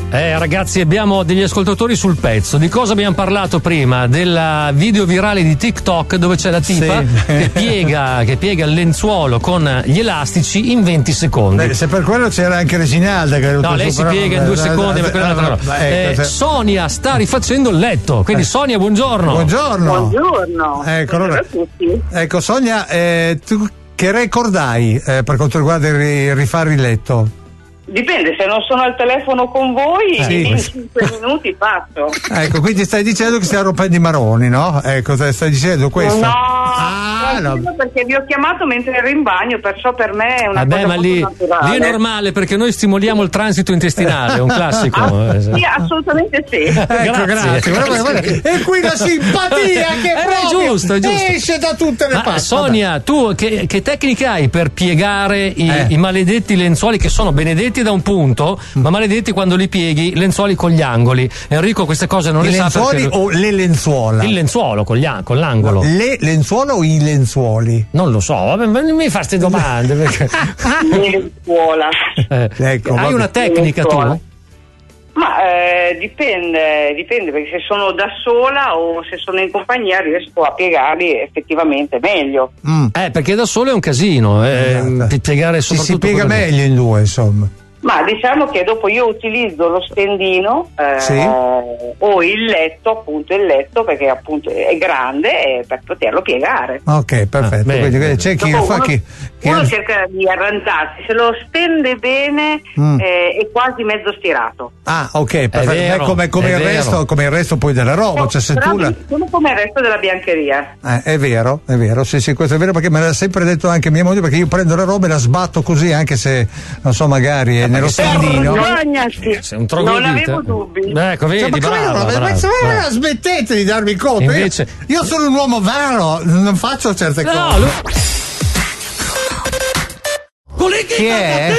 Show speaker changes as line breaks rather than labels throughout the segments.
Ragazzi, abbiamo degli ascoltatori sul pezzo. Di cosa abbiamo parlato prima? Del video virale di TikTok dove c'è la tipa che piega il lenzuolo con gli elastici in 20 secondi.
Se per quello c'era anche Reginalda che
no, lei si piega in 2 secondi, ma quella è un'altra roba. Sonia sta rifacendo il letto. Quindi Sonia, buongiorno.
Buongiorno.
Ecco, allora,
a tutti.
Ecco Sonia, tu che record hai per quanto riguarda il rifare il letto?
Dipende, se non sono al telefono con voi, in 5 minuti faccio.
Ecco, quindi stai dicendo che stiamo rompendo i maroni, no? Ecco, stai dicendo questo?
No, perché vi ho chiamato mentre ero in bagno, perciò per me è una cosa molto naturale.
Lì è normale perché noi stimoliamo il transito intestinale, è un classico.
Sì, assolutamente sì.
Ecco, grazie. Guarda. E qui la simpatia che proprio
giusto.
esce da tutte le parti.
Sonia, tu che tecniche hai per piegare i maledetti lenzuoli che sono benedetti da un punto, ma maledetti quando li pieghi, lenzuoli con gli angoli? Enrico queste cose non le sa. I
lenzuoli o le lenzuola?
Il lenzuolo con l'angolo.
Le lenzuola o i lenzuoli?
Non lo so, vabbè, mi fa queste domande perché...
lenzuola.
Ecco,
hai una tecnica tu?
Ma dipende perché se sono da sola o se sono in compagnia riesco a piegarli effettivamente meglio.
Perché da solo è un casino, piegare soprattutto
si piega meglio in due, insomma.
Ma diciamo che dopo io utilizzo lo stendino o il letto perché appunto è grande per poterlo piegare.
Ok, perfetto. Quindi c'è chi fa
uno cerca di arrangiarsi, se lo stende bene è quasi mezzo stirato.
Ah, ok, perfetto. Come il resto poi della roba, cioè se tu
sono come il resto della biancheria.
È vero, sì, questo è vero perché me l'ha sempre detto anche mia moglie, perché io prendo la roba e la sbatto così anche se non so magari è nello stendino.
Non avevo dubbi.
Ecco, vedi, bravo.
Smettete di darmi conto. Invece... Io sono un uomo vero, non faccio certe cose. Chi è?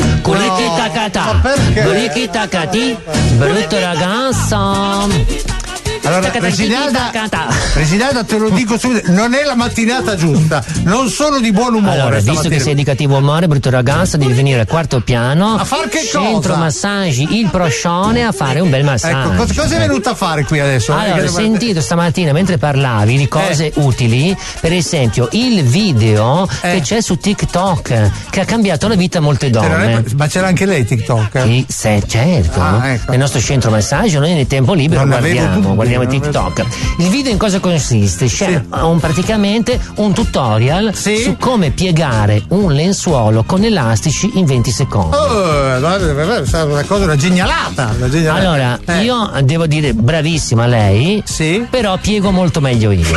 Colichi tacati, brutto ragazzo.
Allora, Reginalda, te lo dico subito, non è la mattinata giusta, non sono di buon umore.
Allora, visto che sei di cattivo umore, brutto ragazzo, devi venire al quarto piano.
A fare che cosa?
Centro massaggi, il proscione, a fare un bel massaggio.
Ecco, cosa è venuta a fare qui adesso?
Allora, ho sentito stamattina mentre parlavi di cose utili, per esempio il video che c'è su TikTok, che ha cambiato la vita a molte donne.
Ma c'era anche lei TikTok?
Sì, certo.
Ecco.
Nel nostro centro massaggio noi nel tempo libero guardiamo TikTok. Il video in cosa consiste? C'è praticamente un tutorial su come piegare un lenzuolo con elastici in 20 secondi. Una
genialata.
Allora, io devo dire bravissima lei, però piego molto meglio io.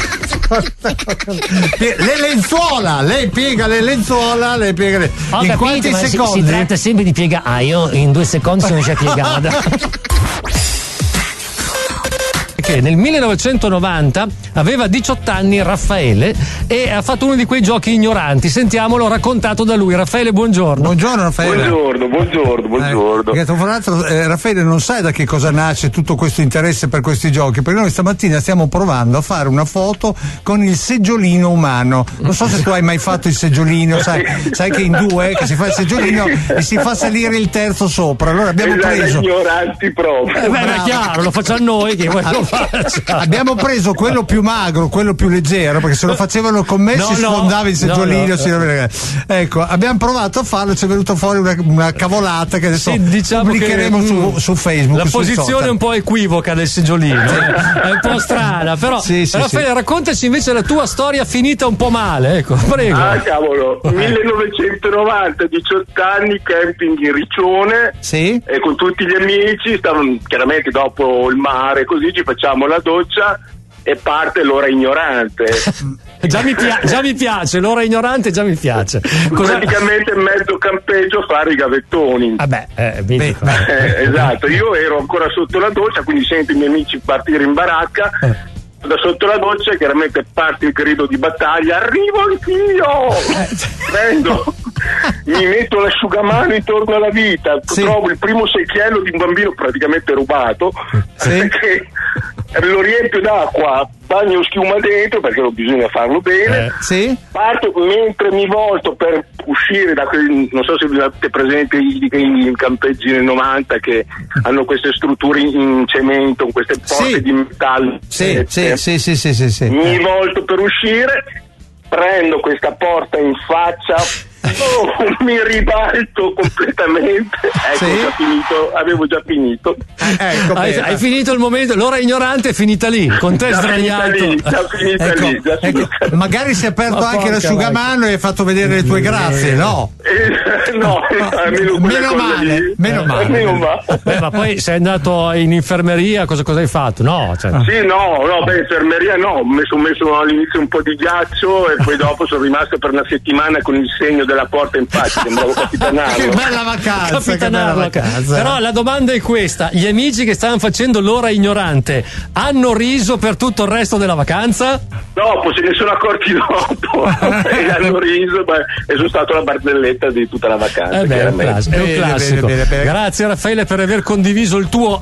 Le lenzuola, lei piega le lenzuola, in
capito,
quanti secondi?
Si tratta sempre di piegare. Io in 2 secondi sono già piegata. Che nel 1990 aveva 18 anni Raffaele e ha fatto uno di quei giochi ignoranti. Sentiamolo raccontato da lui. Raffaele, buongiorno.
Buongiorno Raffaele.
Buongiorno.
Tra l'altro Raffaele non sai da che cosa nasce tutto questo interesse per questi giochi, perché noi stamattina stiamo provando a fare una foto con il seggiolino umano. Non so se tu hai mai fatto il seggiolino, sai che in due che si fa il seggiolino e si fa salire il terzo sopra. Allora abbiamo preso
ignoranti proprio.
È chiaro, lo facciamo noi che
abbiamo preso quello più magro, quello più leggero, perché se lo facevano con me si sfondava il seggiolino. Ecco, abbiamo provato a farlo, ci è venuta fuori una cavolata che adesso pubblicheremo su Facebook.
La posizione è un po' equivoca del seggiolino, è un po' strana, però Raffaele, raccontaci invece la tua storia finita un po' male, ecco, prego.
Ah, cavolo, 1990, 18 anni, camping in Riccione, e con tutti gli amici, stavano chiaramente dopo il mare, così ci facciamo la doccia e parte l'ora ignorante.
Già mi piace, l'ora ignorante già mi piace.
Praticamente mezzo campeggio a fare i gavettoni. Esatto, io ero ancora sotto la doccia, quindi sento i miei amici partire in baracca. Da sotto la doccia chiaramente parte il grido di battaglia: arrivo anch'io! Prendo, mi metto l'asciugamano intorno alla vita, trovo il primo secchiello di un bambino praticamente rubato, perché lo riempio d'acqua bagno schiuma dentro perché bisogna farlo bene.
Sì.
Parto mentre mi volto per uscire da quei, non so se vi avete presente i campeggi nel 90 che hanno queste strutture in cemento, con queste porte di metallo.
Sì.
Mi volto per uscire, prendo questa porta in faccia. Mi ribalto completamente. Ecco, avevo già finito.
Hai finito il momento, l'ora ignorante è finita lì, con te sdraiato.
Già finita lì.
Magari si è aperto anche l'asciugamano e hai fatto vedere le tue grazie, no?
No,
meno male.
Ma poi sei andato in infermeria, cosa hai fatto? No,
Sì, infermeria no, ho messo all'inizio un po' di ghiaccio e poi dopo sono rimasto per una settimana con il segno della porta in faccia, sembravo Capitanarlo.
Che bella vacanza.
Però la domanda è questa: gli amici che stavano facendo l'ora ignorante hanno riso per tutto il resto della vacanza?
Dopo se ne sono accorti dopo e hanno riso e sono stato la barzelletta di tutta la vacanza.
È un classico. Bene. Grazie Raffaele per aver condiviso il tuo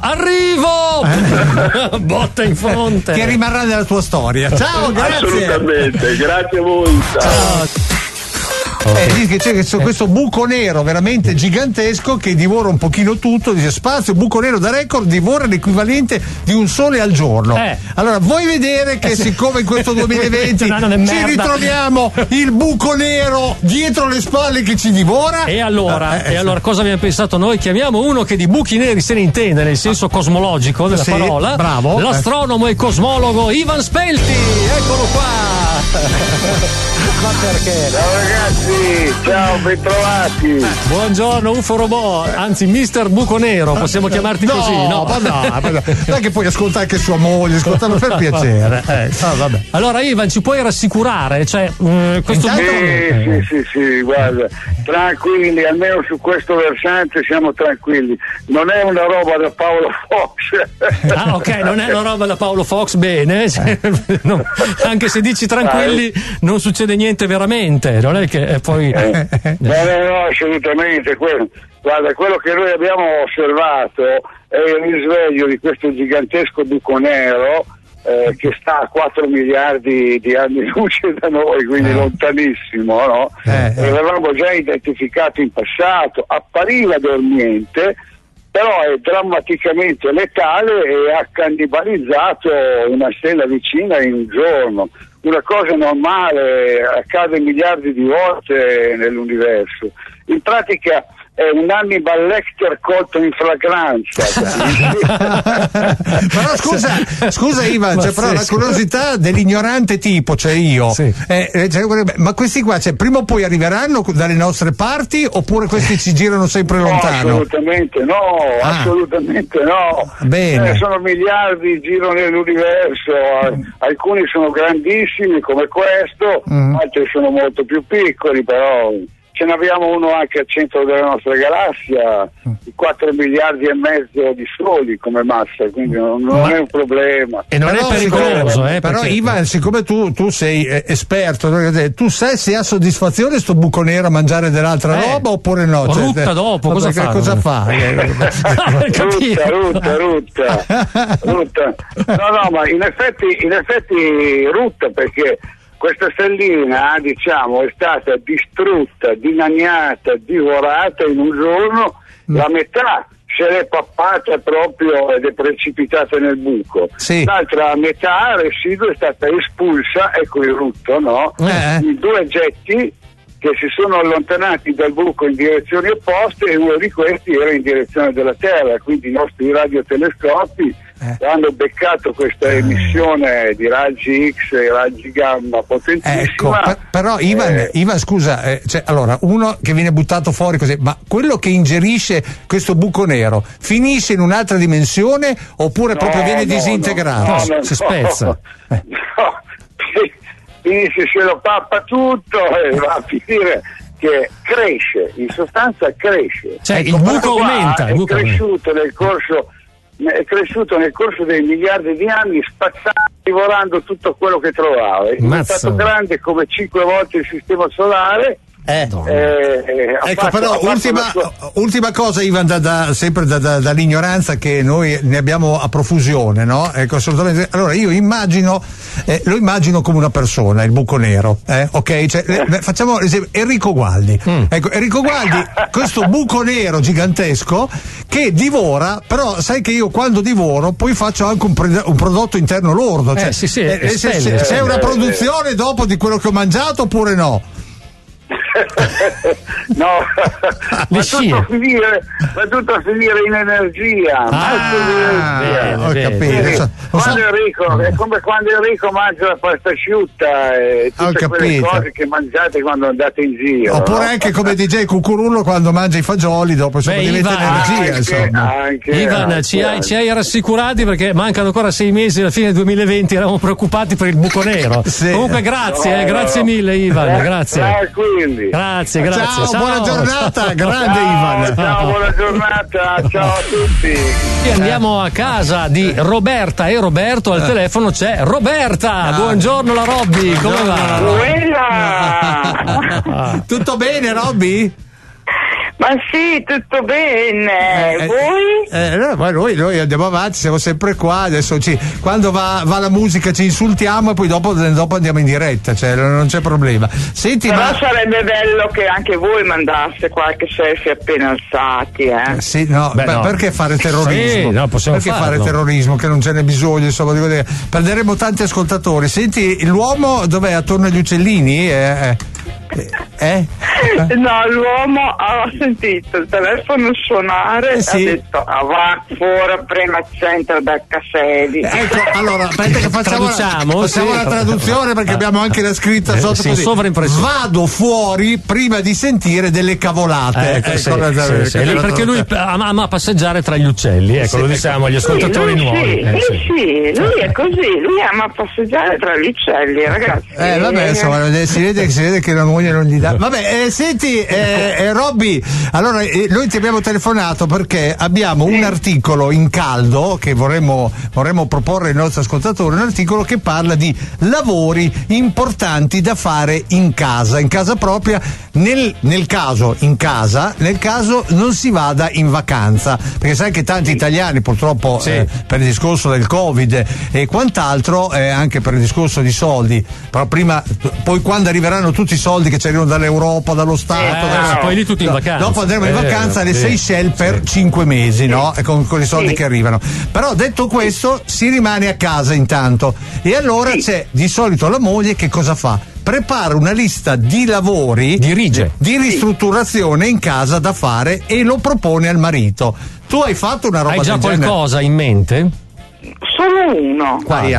arrivo. Botta in fronte
che rimarrà nella tua storia. Ciao, grazie.
Assolutamente, grazie a voi. Ciao.
Dice che c'è questo buco nero veramente gigantesco che divora un pochino tutto, dice spazio, buco nero da record, divora l'equivalente di un sole al giorno. Allora vuoi vedere che siccome in questo 2020 ci ritroviamo il buco nero dietro le spalle che ci divora?
E allora cosa abbiamo pensato noi? Chiamiamo uno che di buchi neri se ne intende nel senso cosmologico della parola.
Bravo.
L'astronomo e cosmologo Ivan Spelti, eccolo qua. Ma perché?
Ciao ragazzi, ciao, bentrovati.
Buongiorno UFO Robot, anzi Mister Buco Nero, possiamo chiamarti così, no?
Ma dai che puoi ascoltare anche sua moglie, ascoltarlo per piacere. Vabbè.
Allora Ivan, ci puoi rassicurare? Cioè, questo
Sì, guarda, tranquilli, almeno su questo versante siamo tranquilli. Non è una roba da Paolo Fox.
Ok, non è una roba da Paolo Fox, bene. No, anche se dici tranquilli, non succede niente veramente, non è che poi.
No, assolutamente. Guarda, quello che noi abbiamo osservato è il risveglio di questo gigantesco buco nero che sta a 4 miliardi di anni luce da noi, quindi lontanissimo, no? L'avevamo già identificato in passato, appariva dormiente, però è drammaticamente letale e ha cannibalizzato una stella vicina in un giorno. Una cosa normale, accade miliardi di volte nell'universo. In pratica è un Hannibal Lecter colto in flagranza.
Però scusa Ivan, però la curiosità dell'ignorante tipo, cioè io, ma questi qua, prima o poi arriveranno dalle nostre parti oppure questi ci girano sempre lontano?
Assolutamente no.
Bene.
Sono miliardi, giro nell'universo, alcuni sono grandissimi come questo, altri sono molto più piccoli, però ce ne abbiamo uno anche al centro della nostra galassia, di 4 miliardi e mezzo di soli come massa, quindi non è un problema.
E non è pericoloso,
però
perché...
Ivan, siccome tu sei esperto, tu sai se ha soddisfazione sto buco nero a mangiare dell'altra roba oppure no?
Rutta dopo, cosa fa?
Rutta. No, ma in effetti rutta, perché questa stellina, diciamo, è stata distrutta, dilaniata, divorata in un giorno, la metà se l'è pappata proprio ed è precipitata nel buco. L'altra metà residuo è stata espulsa, ecco il rutto, no? In due getti che si sono allontanati dal buco in direzioni opposte e uno di questi era in direzione della Terra, quindi i nostri radiotelescopi hanno beccato questa emissione di raggi X e raggi gamma potentissima.
Ecco, però Ivan scusa, allora uno che viene buttato fuori così, ma quello che ingerisce questo buco nero finisce in un'altra dimensione oppure proprio viene disintegrato? Si spezza?
Finisce, se lo pappa tutto e va a finire che cresce, in sostanza cresce.
Il buco aumenta.
È cresciuto nel corso dei miliardi di anni, spazzando, divorando tutto quello che trovava. È stato grande come 5 volte il sistema solare
Ecco, però ultima cosa, Ivan, sempre dall'ignoranza che noi ne abbiamo a profusione, no? Ecco, assolutamente. Allora io lo immagino come una persona, il buco nero, ok? Cioè, facciamo l'esempio, Enrico Gualdi. Ecco, Enrico Gualdi, questo buco nero gigantesco che divora, però sai che io quando divoro poi faccio anche un prodotto interno lordo, cioè, c'è una produzione dopo di quello che ho mangiato oppure no?
No, va tutto a finire in energia.
Ho capito.
È come quando Enrico mangia la pasta asciutta e tutte quelle cose che mangiate quando andate in giro.
Oppure anche come DJ Cucurullo quando mangia i fagioli, dopo diventa energia.
Ivan, ci hai rassicurati perché mancano ancora 6 mesi alla fine del 2020, eravamo preoccupati per il buco nero. Comunque grazie mille Ivan, grazie. Grazie.
Ciao, buona giornata, grande Ivan.
Ciao, buona giornata, ciao a tutti.
E andiamo a casa di Roberta e Roberto, al telefono c'è Roberta. Buongiorno la Robby, come va?
Buona.
Tutto bene, Robby?
Ma sì, tutto bene. Voi?
Noi andiamo avanti, siamo sempre qua. Adesso quando va la musica ci insultiamo e poi dopo andiamo in diretta, cioè non c'è problema. Senti,
però sarebbe bello che anche voi mandasse qualche selfie appena alzati,
Sì, no, perché fare terrorismo?
Sì, no, possiamo
perché
farlo.
fare terrorismo che non ce n'è bisogno, insomma, perderemo tanti ascoltatori. Senti, l'uomo dov'è? Attorno agli uccellini?
No, l'uomo ha sentito il telefono suonare e ha detto va fuori prima centro da Caselli.
Ecco, allora aspetta che facciamo la traduzione perché abbiamo anche la scritta sotto così. Vado fuori prima di sentire delle cavolate.
Perché lui ama passeggiare tra gli uccelli, lo diciamo agli ascoltatori nuovi.
Lui è così, lui ama passeggiare tra gli uccelli, ragazzi.
Vabbè, insomma, si vede che la moglie non gli dà. Vabbè, senti, Robby, allora noi ti abbiamo telefonato perché abbiamo un articolo in caldo che vorremmo proporre ai nostri ascoltatori, un articolo che parla di lavori importanti da fare in casa propria, nel caso non si vada in vacanza, perché sai che tanti italiani purtroppo per il discorso del Covid e quant'altro, anche per il discorso di soldi, però poi quando arriveranno tutti i soldi che ci arrivano dall'Europa, dallo Stato,
poi lì tutti in vacanza.
Dopo andremo in vacanza alle Seychelles per 5 mesi, no? Con i soldi che arrivano. Però detto questo, si rimane a casa intanto. E allora c'è di solito la moglie che cosa fa? Prepara una lista di lavori, di ristrutturazione in casa da fare e lo propone al marito. Tu hai fatto una roba del genere?
Hai già qualcosa in mente?
Solo uno.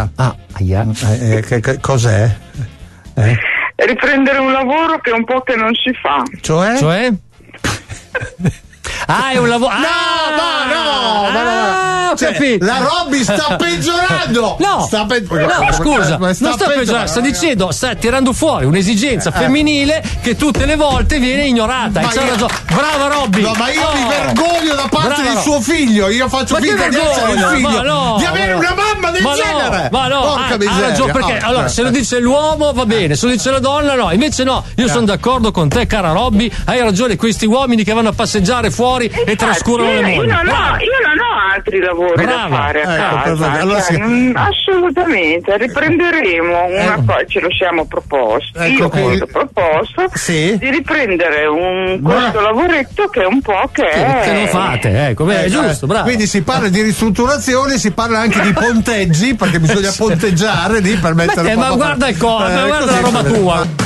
Cos'è?
Riprendere un lavoro che è un po' che non si fa.
Cioè? È un lavoro.
La Robby sta peggiorando.
Scusa, non sta peggiorando, sta dicendo, sta tirando fuori un'esigenza femminile che tutte le volte viene ignorata. Brava Robby.
No, ma io mi vergogno da parte di suo figlio. Io faccio finta di essere il figlio, di avere una mamma del genere. Porca miseria.
Ha ragione, perché allora se lo dice l'uomo va bene, se lo dice la donna no. Invece no, io sono d'accordo con te, cara Robby. Hai ragione, questi uomini che vanno a passeggiare fuori e trascurano le mogli.
Io non ho altri lavori da fare a casa. Assolutamente, riprenderemo una cosa, ce lo siamo proposto. Io ho proposto di riprendere questo lavoretto che è un po' che
non fate, è giusto, bravo.
Quindi si parla di ristrutturazione, si parla anche di ponteggi, perché bisogna ponteggiare lì per mettere
ma guarda guarda la roba tua.